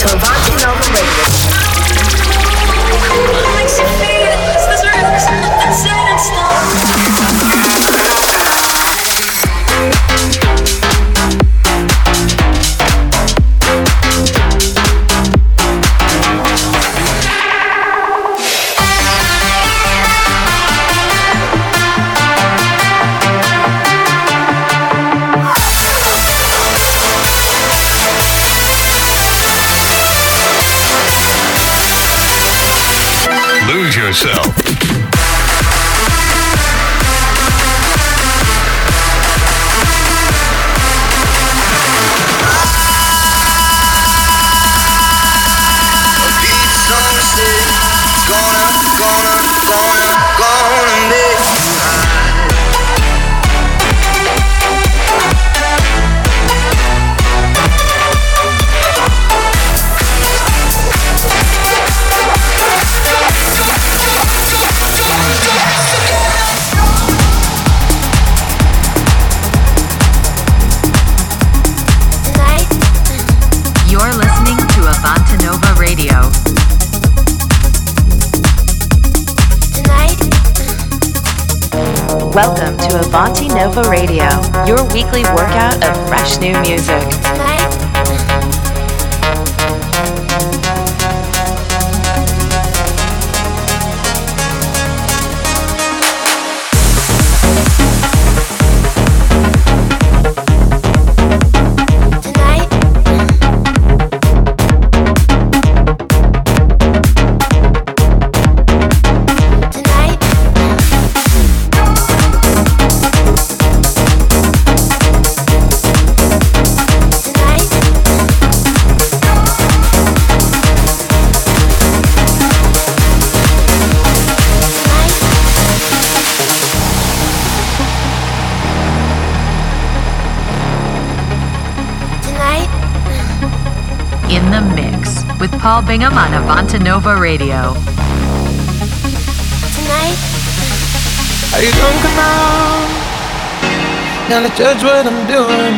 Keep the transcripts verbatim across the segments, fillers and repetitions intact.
to Avanti Nova Radio. Lose yourself. Welcome to Avanti Nova Radio, your weekly workout of fresh new music. Paul Bingham on Avanti Nova Radio. Tonight. Are you drunk enough now to judge what I'm doing?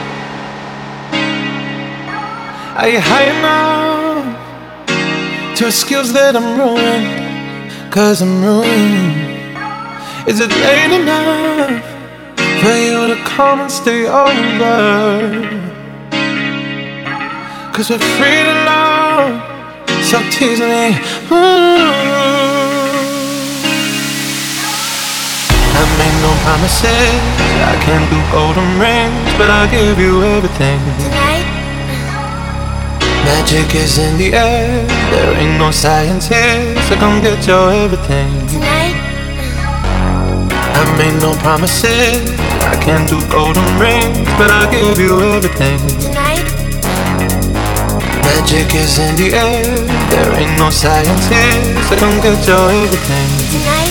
Are you high enough to excuse that I'm ruined? Cause I'm ruined. Is it late enough for you to come and stay over? Cause we're free to love, so tease me. Ooh. I made no promises, I can't do golden rings, but I'll give you everything. Tonight. Magic is in the air, there ain't no science here, so come get your everything. Tonight. I made no promises, I can't do golden rings, but I'll give you everything. Tonight. Magic is in the air, there ain't no science here, so come get your everything. Tonight.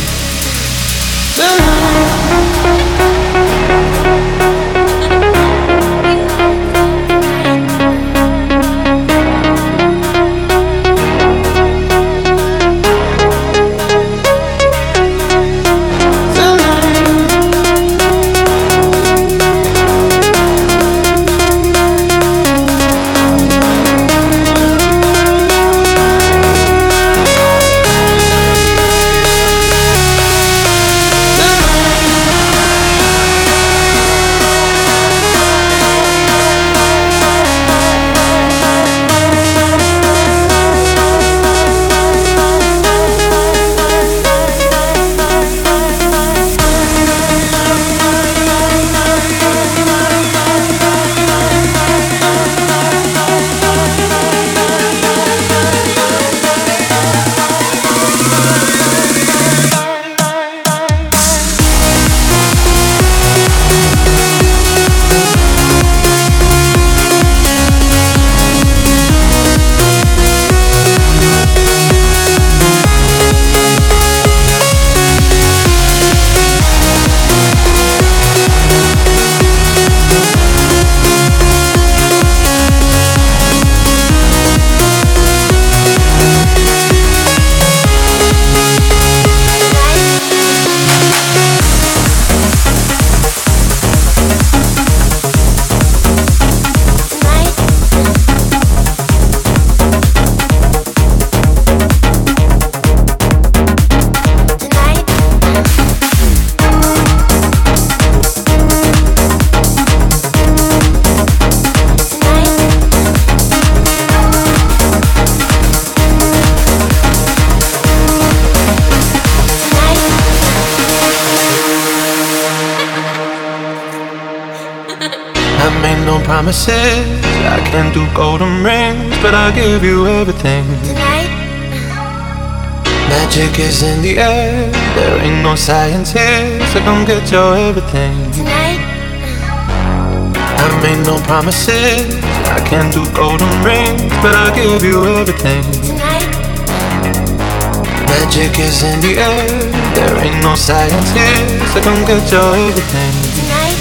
promises. I can't do golden rings, but I'll give you everything. Tonight, magic is in the air. There ain't no science here, so come get your everything. tonight, I made no promises. I can't do golden rings, but I'll give you everything. tonight, Magic is in the air. There ain't no science here, so come get your everything. tonight.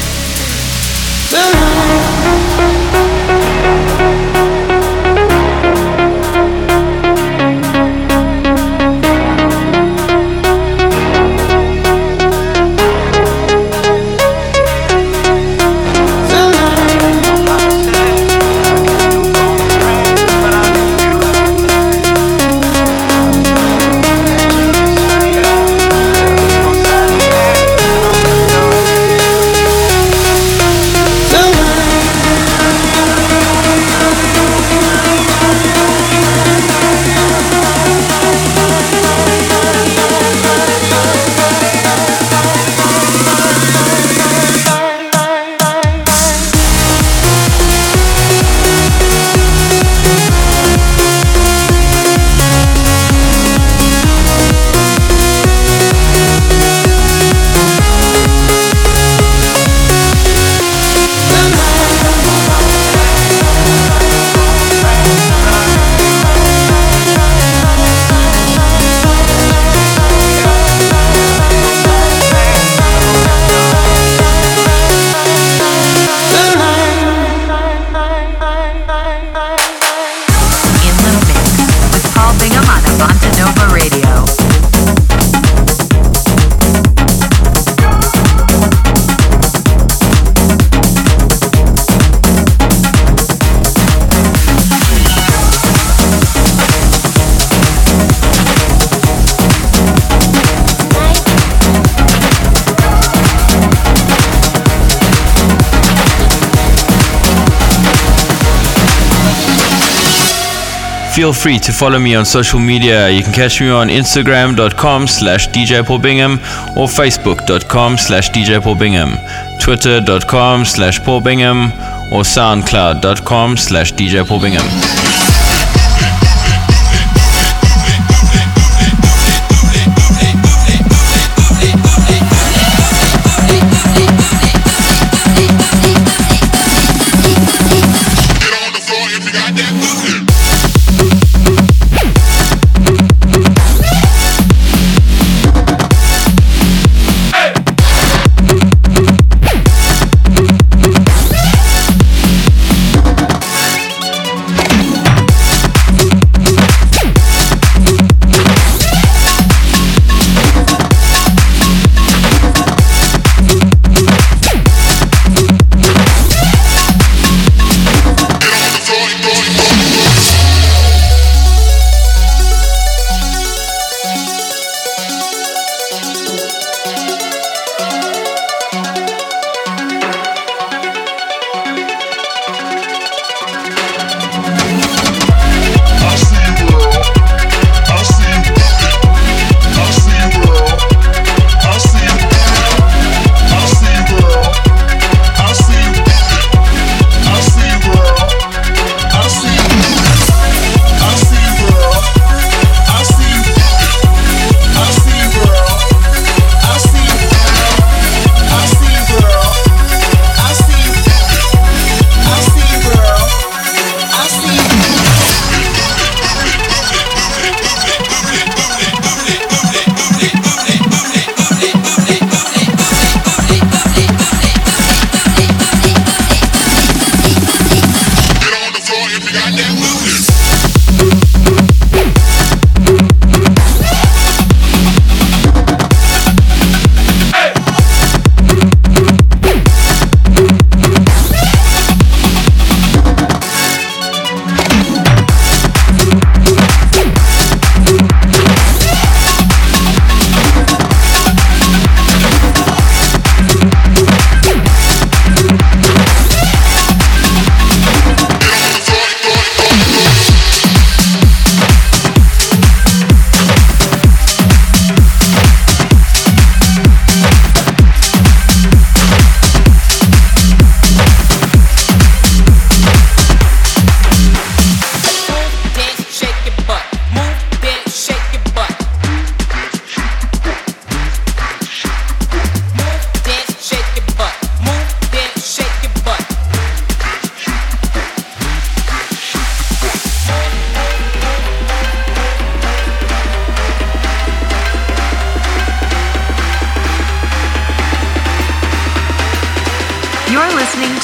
Feel free to follow me on social media. You can catch me on Instagram.com slash DJ Paul Bingham or Facebook.com slash DJ Paul Bingham, Twitter.com slash Paul Bingham or SoundCloud.com slash DJ Paul Bingham.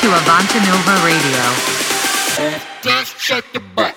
to Avanta Nova Radio. Just shake your butt.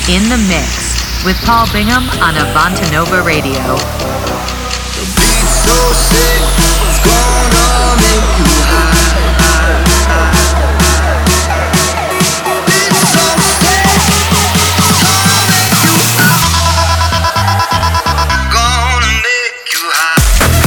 In the Mix with Paul Bingham on Avanta Nova Radio. The beat's so sick, it's gonna make you high. Beat's so sick, it's gonna make you high. Gonna make you high.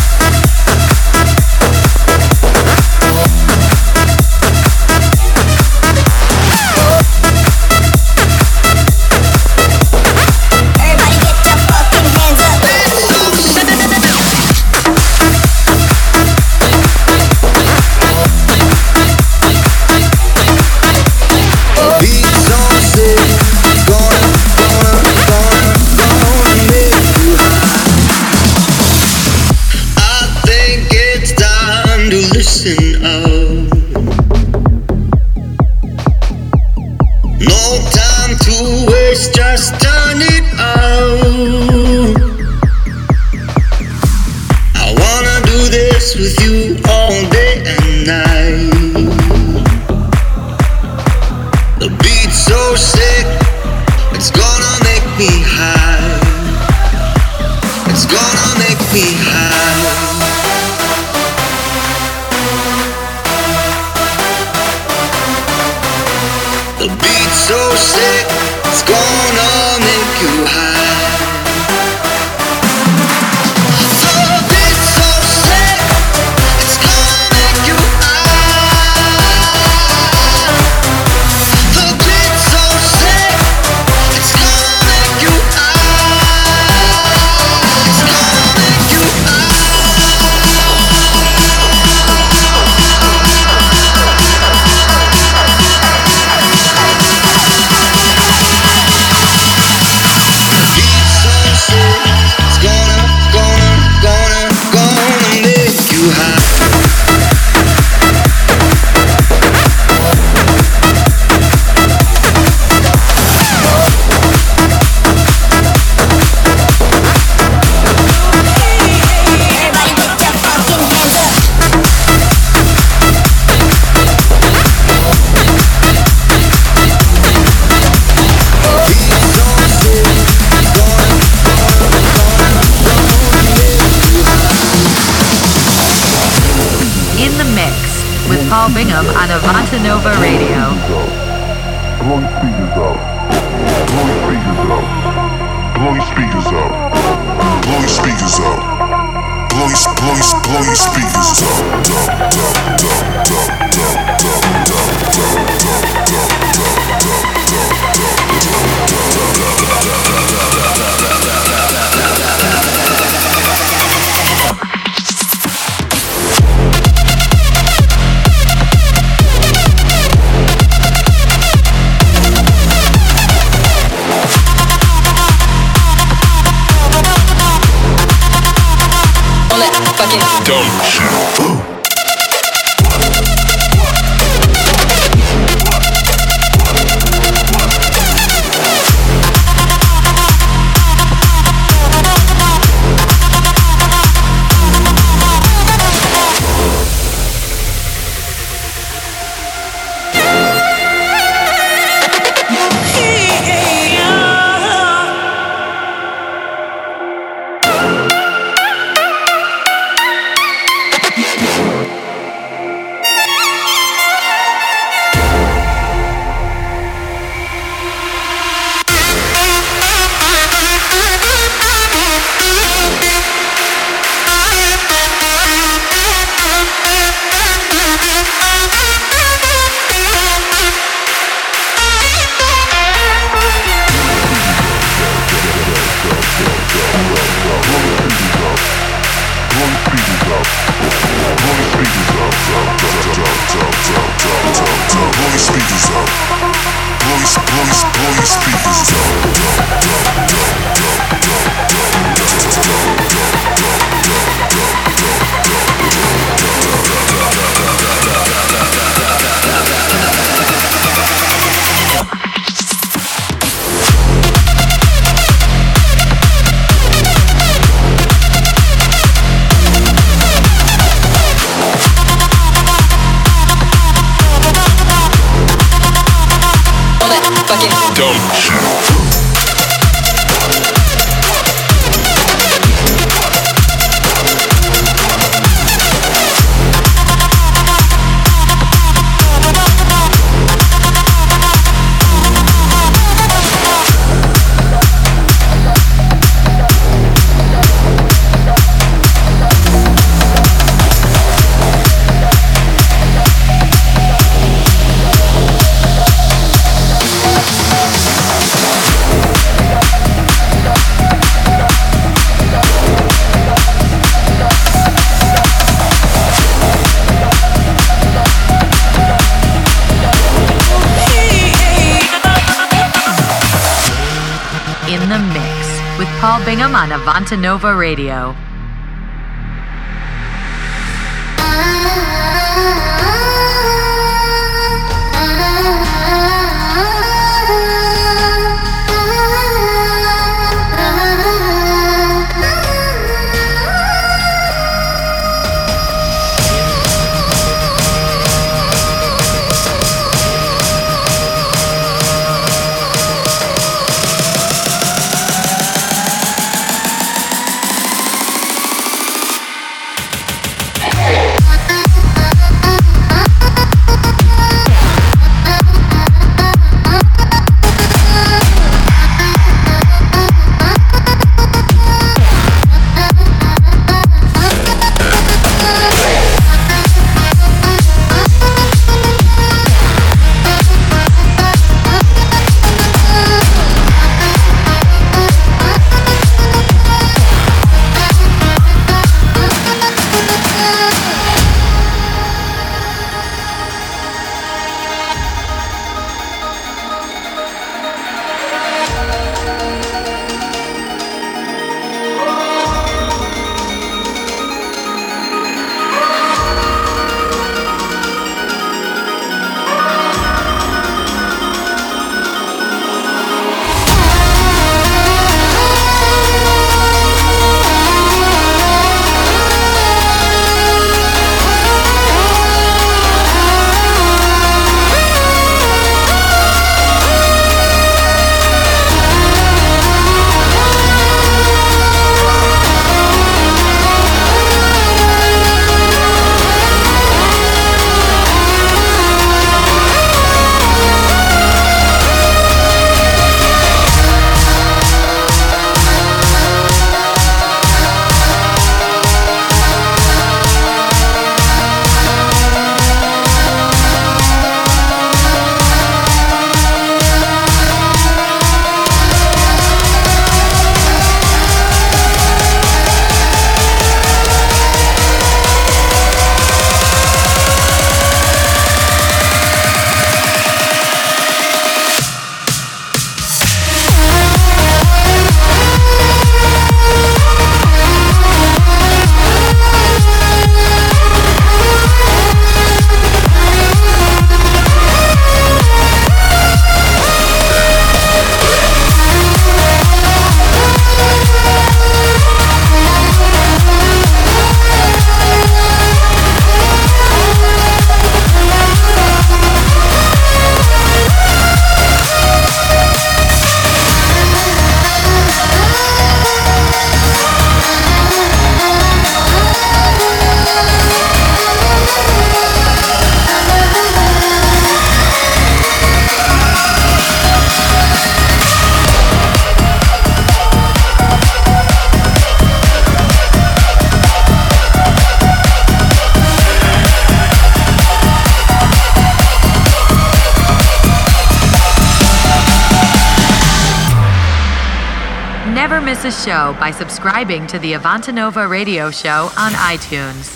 Listen up. No time to waste, just turn it out. I wanna do this with you all day and night. The beat's so sick, it's gonna make me high. It's gonna make me high. The beat's so sick, it's gonna make you high. The beat's so sick, it's gonna make you high. The beat's so sick, it's gonna make you high. It's gonna make you It's gonna, gonna, gonna, gonna make you high. Everybody put your fucking hands up. In the Mix with Paul Bingham on Avanta Nova Radio. Blow your speakers up. Blow your speakers up. Blow your speakers up. Blow your speakers up. Blow your blow your blow your speakers up. Don't shoot. Don't shoot. in the Mix with Paul Bingham on Avanta Nova Radio. Miss a show by subscribing to the Avanta Nova Radio Show on iTunes.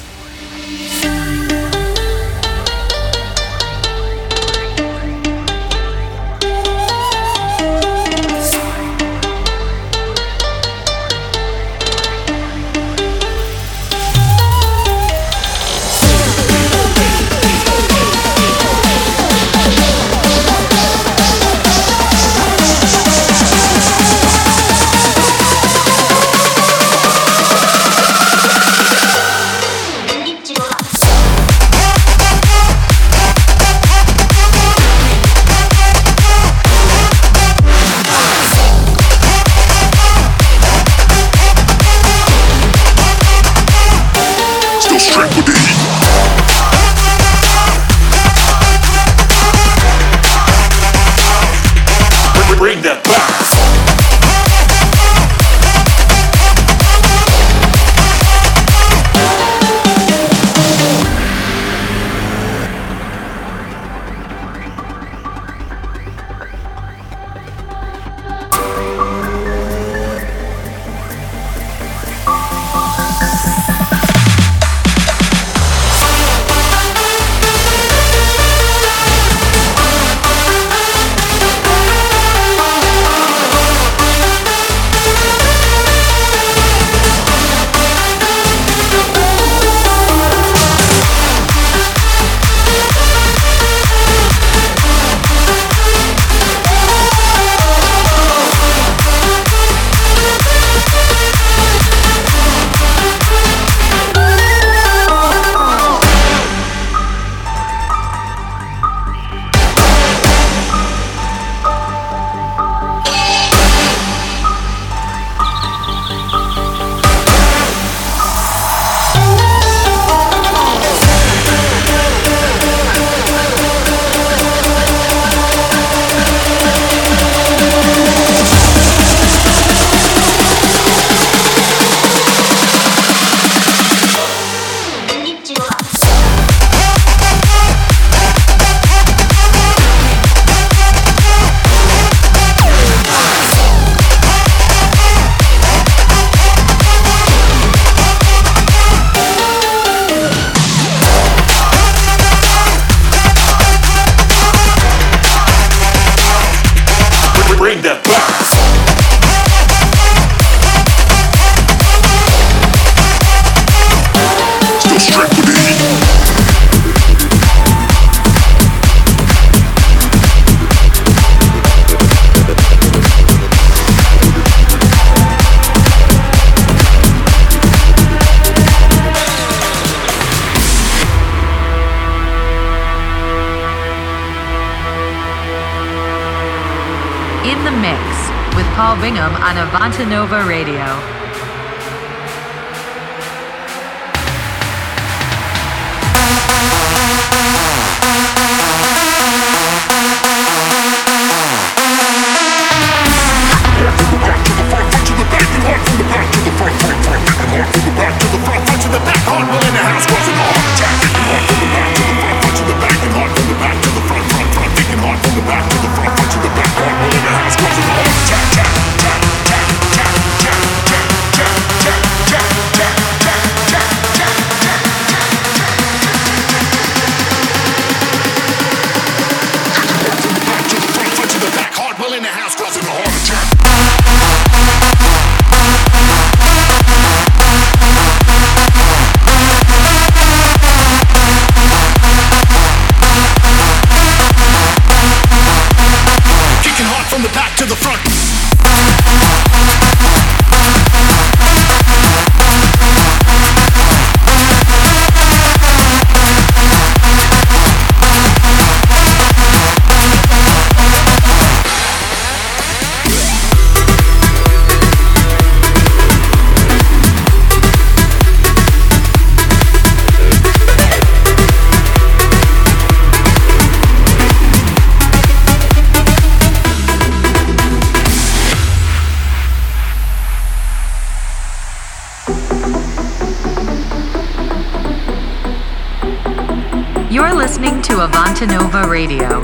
Paul Bingham on Avantanova Radio. You're listening to Avantanova Radio.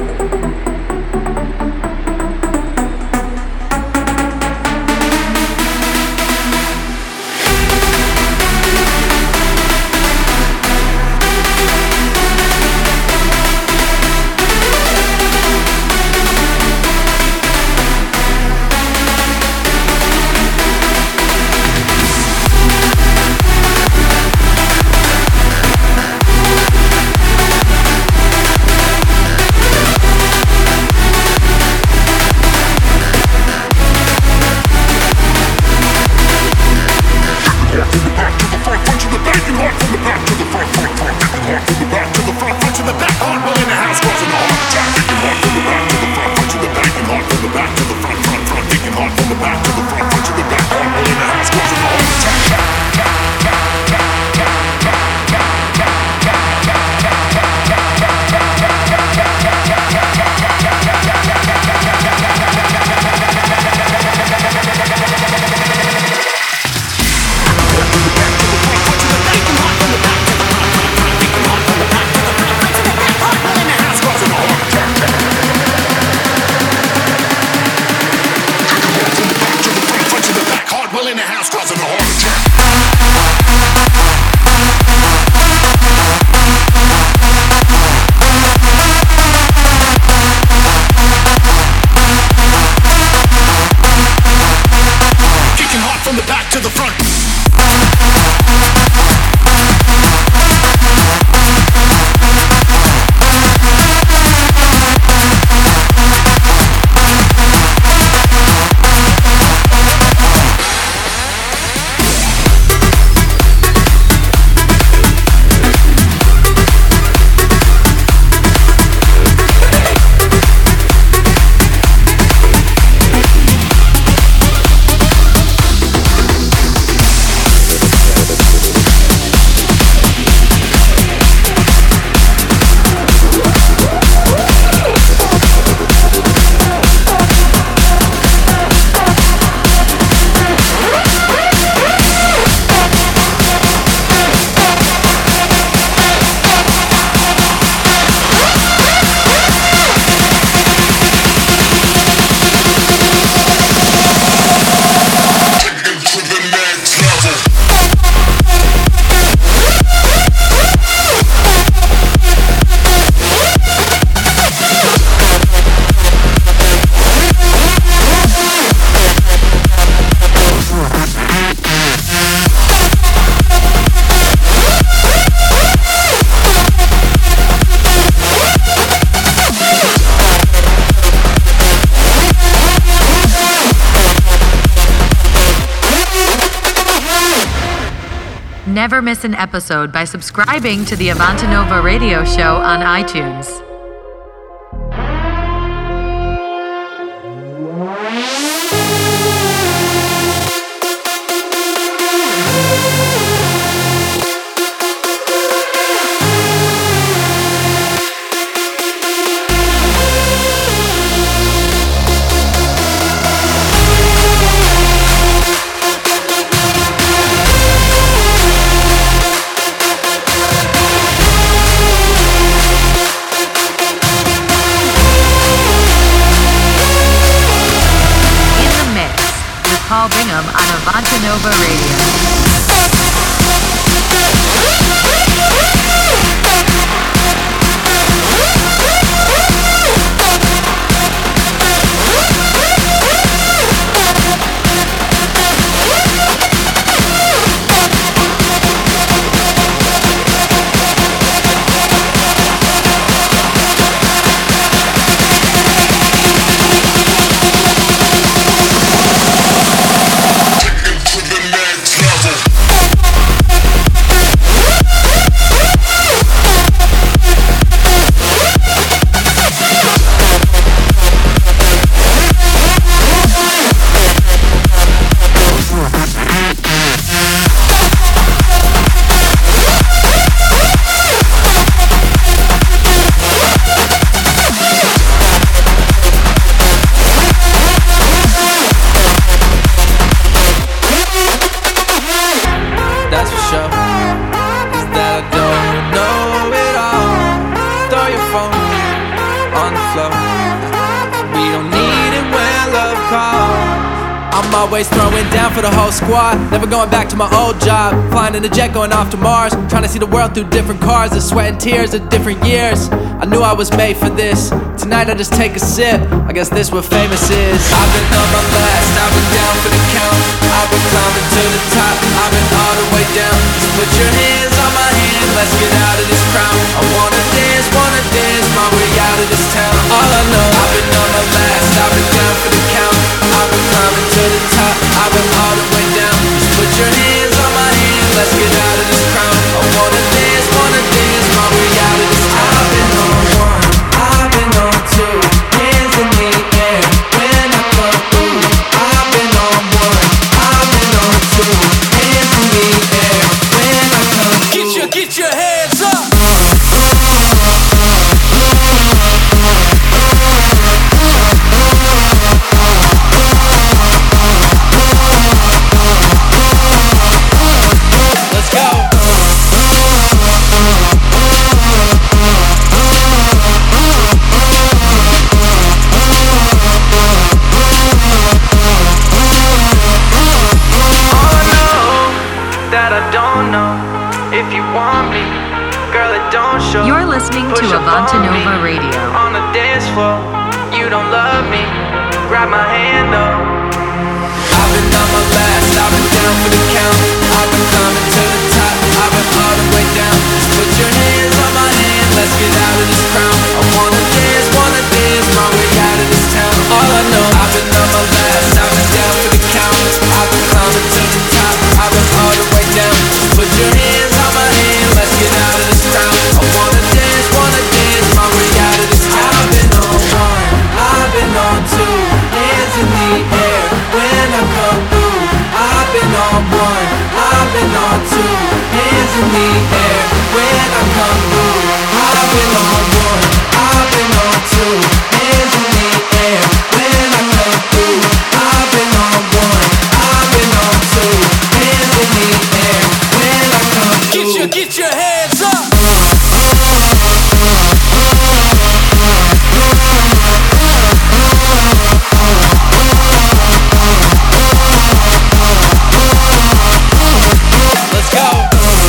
Never miss an episode by subscribing to the Avantanova Radio Show on iTunes. We'll be right back. Paul Bingham on Avantanova Radio. Always throwing down for the whole squad. Never going back to my old job. Flying in a jet going off to Mars. Trying to see the world through different cars. The sweat and tears of different years. I knew I was made for this. Tonight I just take a sip. I guess this what famous is. I've been on my last. I've been down for the count. I've been climbing to the top. I've been all the way down. So put your hands on my hand. Let's get out of this crowd. I wanna dance, wanna dance my way out of this town. All I know, I've been on my last. I've been down for the count. I've been climbing to the top. I've been all the way down. Just put your hands on my hand. Let's get out of this crowd. I wanna dance, wanna dance my way out of this town. I've been on one, I've been on two. Hands in the air when I come through. I've been on one, I've been on two. Hands in the air when I come through. Get your, get your hands up. You're listening to Avantanova Radio. On the dance floor, you don't love me. Grab my hand up. I've been on my last, I've been down for the count. I've been climbing to the top, I've been all the way down. Just put your hands on my hand, let's get out of this crowd. I wanna dance, wanna dance my way out of this town. All I know, I've been on my last, I've been down for the count. I've been climbing to the top, I've been all the way down. Just put your hands on my hand, let's get out of this crowd. I wanna dance, wanna dance my way out of this town. I've been on one, I've been on two. Hands in the air when I come through. I've been on one, I've been on two. Hands in the air when I come through. I've been on one, I've been on two. Hands in the air when I come through. I've been on one, I've been on two. Hands in the air when I come through. Get your, get your hands up. Let's go.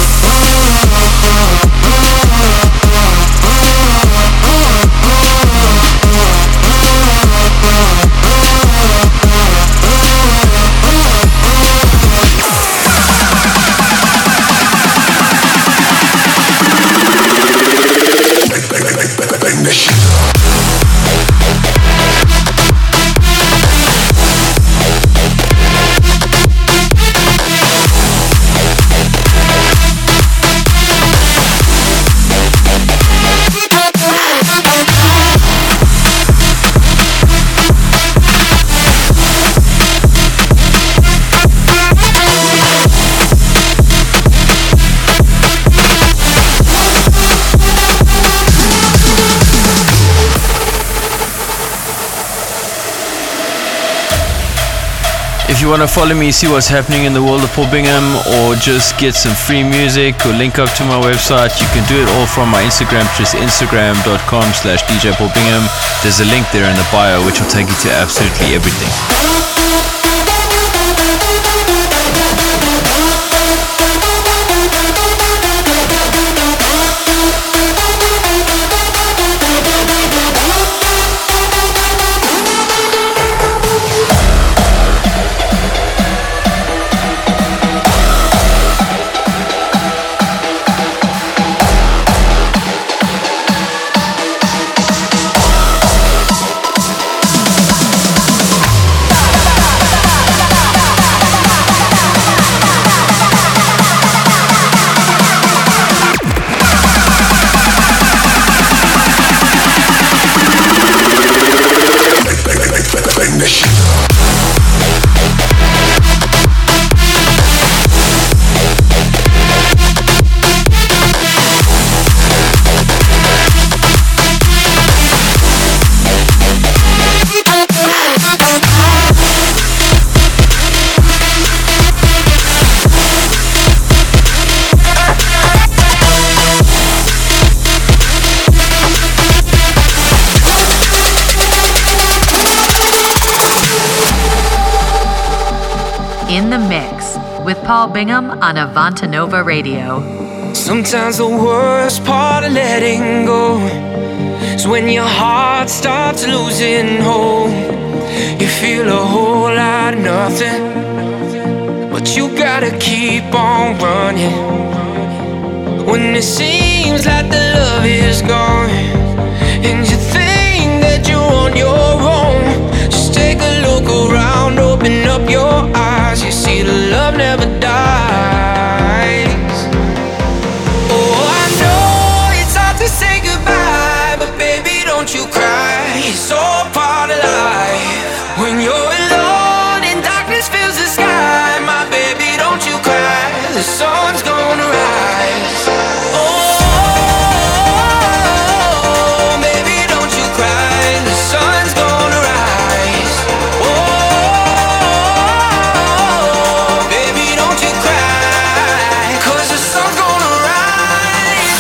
If you want to follow me, see what's happening in the world of Paul Bingham, or just get some free music or link up to my website, you can do it all from my Instagram, which is instagram.com slash DJ Paul Bingham. There's a link there in the bio which will take you to absolutely everything. In the Mix with Paul Bingham on Avanta Nova Radio. Sometimes the worst part of letting go is when your heart starts losing hope. You feel a whole lot of nothing, but you gotta keep on running. When it seems like the love is gone and you think that you're on your own, just take a look around, open up your eyes. You see the love never dies. Oh, I know it's hard to say goodbye, but baby, don't you cry. It's all part of life. When you're alone and darkness fills the sky, my baby, don't you cry. The sun's gonna rise. Oh, baby, don't you cry. The sun's gonna rise. Oh, baby, don't you cry, 'cause the sun's gonna rise.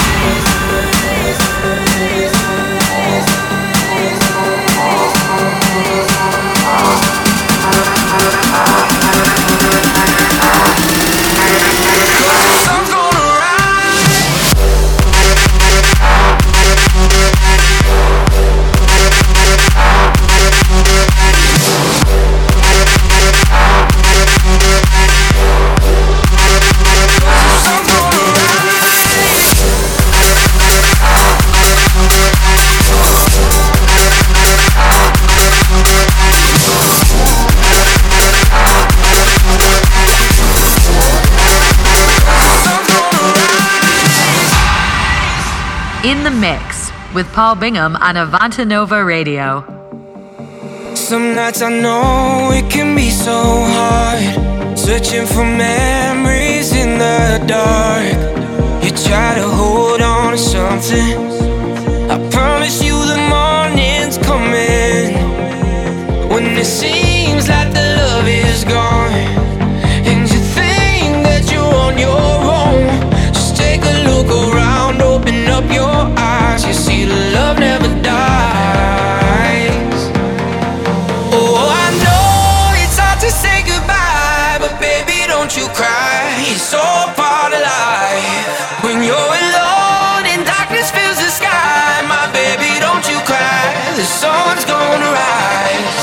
In the Mix with Paul Bingham on Avanta Nova Radio. Some nights I know it can be so hard, searching for memories in the dark. You try to hold on to something, I promise you the morning's coming. When it seems like the love is gone and you think that you're on your own, just take a look around, open up your eyes. You see the love never dies. Oh, I know it's hard to say goodbye, but baby, don't you cry. It's all part of life. When you're alone and darkness fills the sky, my baby, don't you cry. The sun's gonna rise.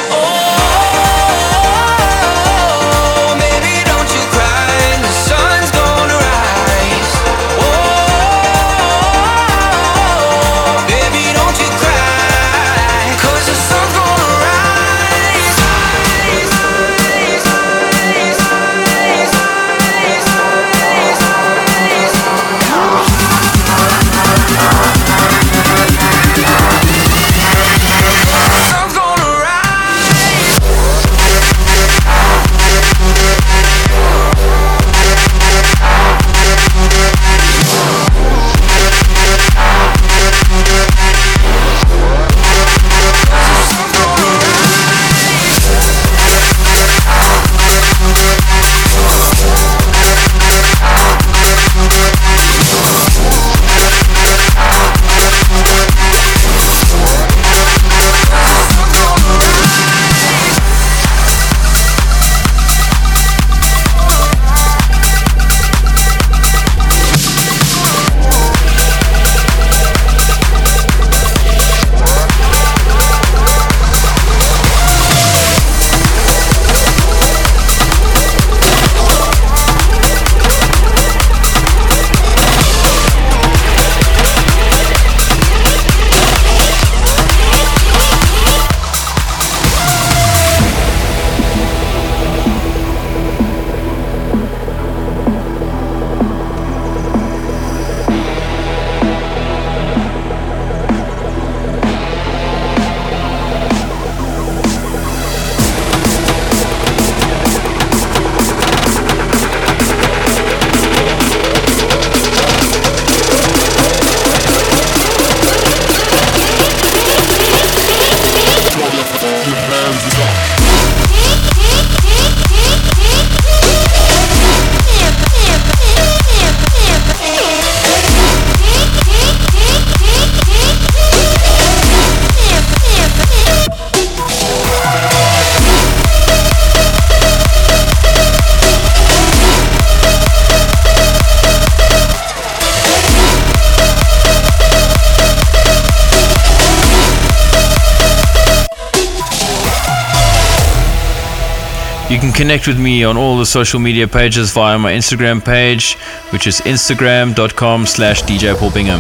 Oh, baby, don't you cry. The sun's gonna rise. Oh, baby, don't you cry, 'cause the sun's gonna rise. You can connect with me on all the social media pages via my Instagram page, which is instagram.com slash DJ Paul Bingham.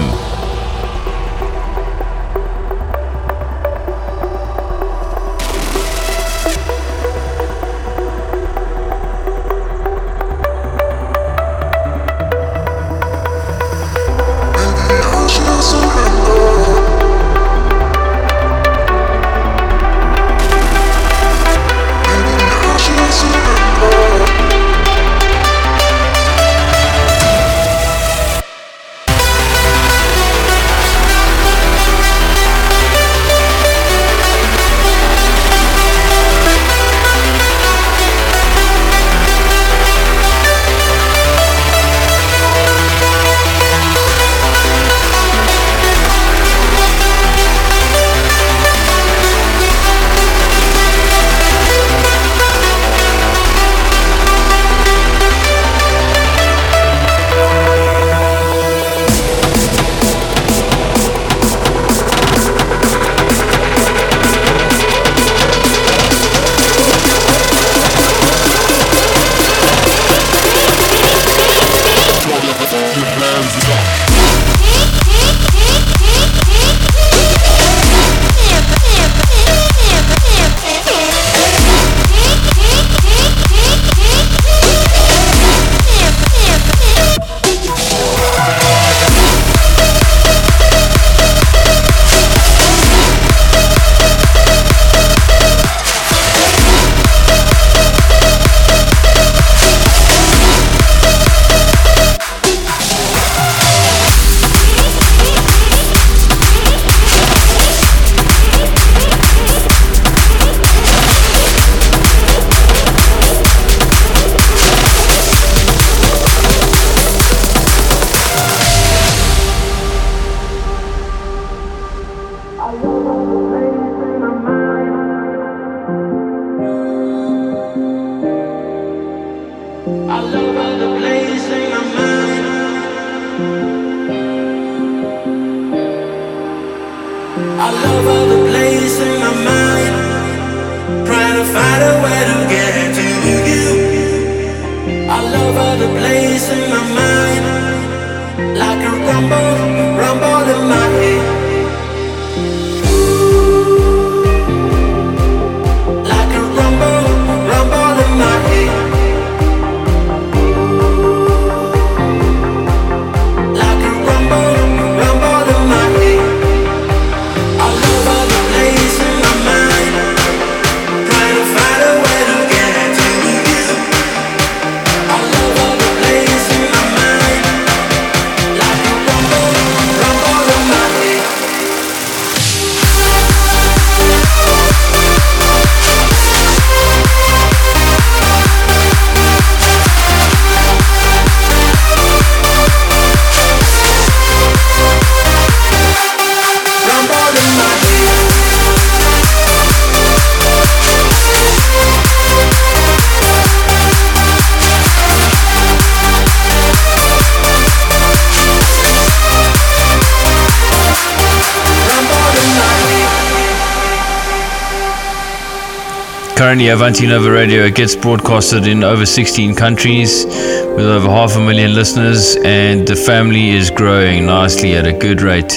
Currently, Avanti Nova Radio gets broadcasted in over sixteen countries with over half a million listeners, and the family is growing nicely at a good rate.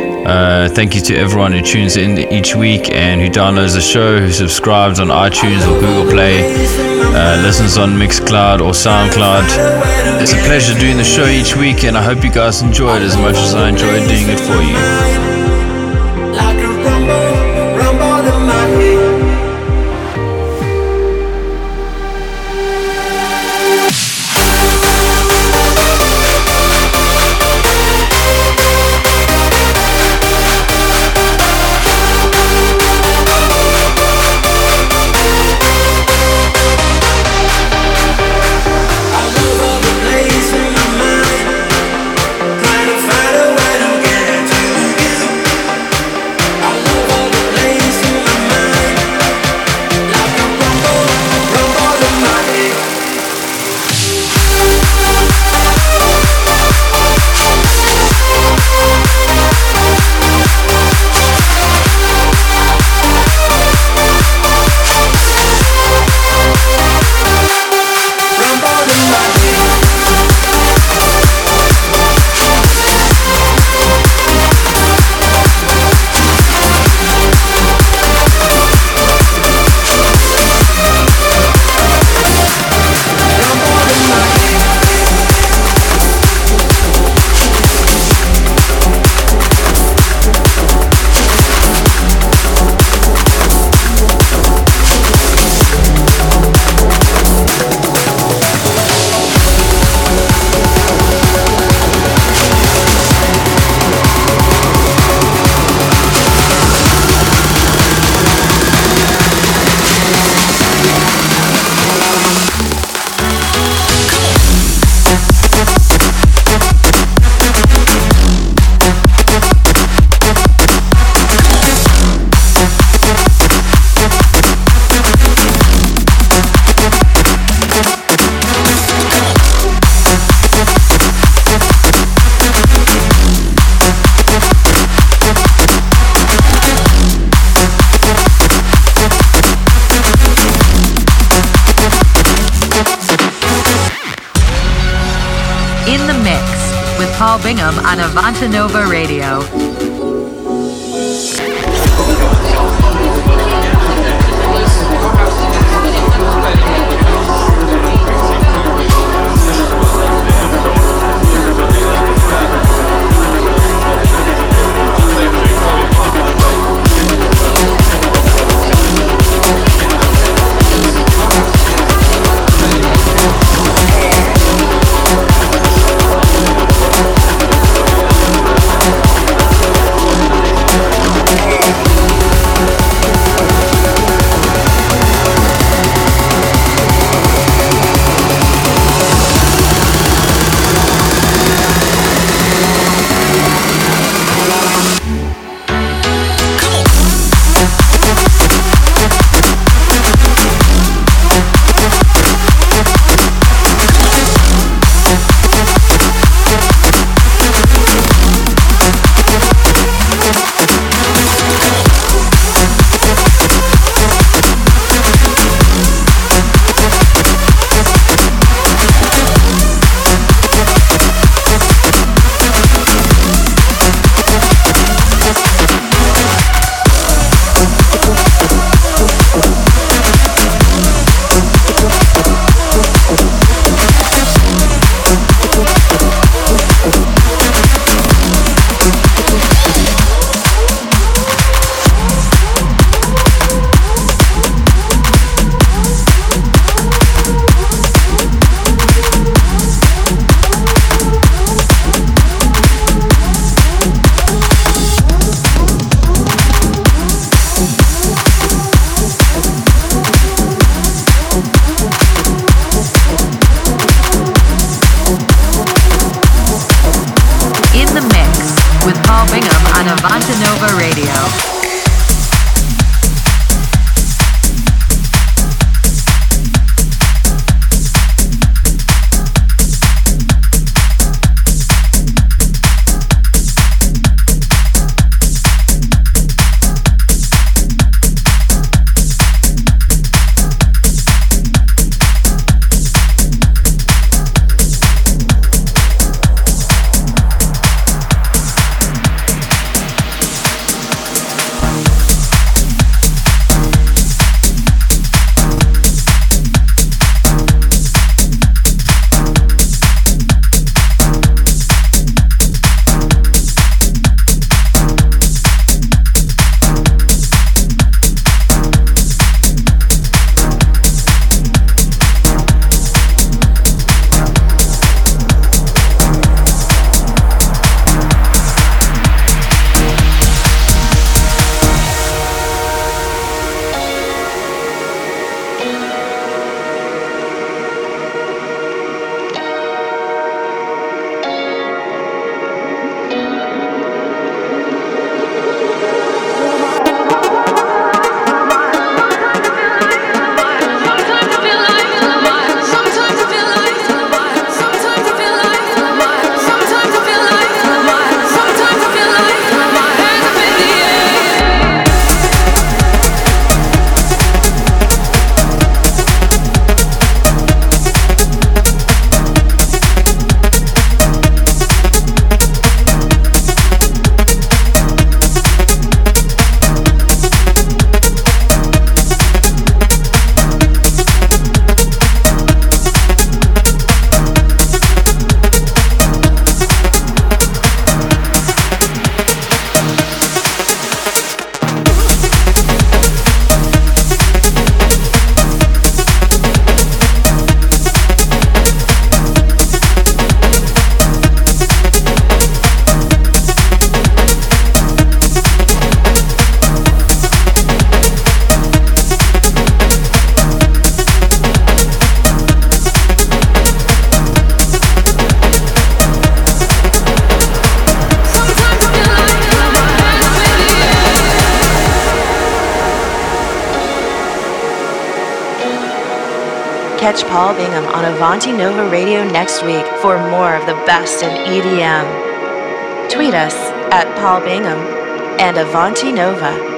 Uh, thank you to everyone who tunes in each week and who downloads the show, who subscribes on iTunes or Google Play, uh, listens on Mixcloud or Soundcloud. It's a pleasure doing the show each week, and I hope you guys enjoy it as much as I enjoy doing it for you. Trying to find a way to get to you. In the Mix with Paul Bingham on Avanta Nova Radio. Catch Paul Bingham on Avanti Nova Radio next week for more of the best in E D M. Tweet us at Paul Bingham and Avanti Nova.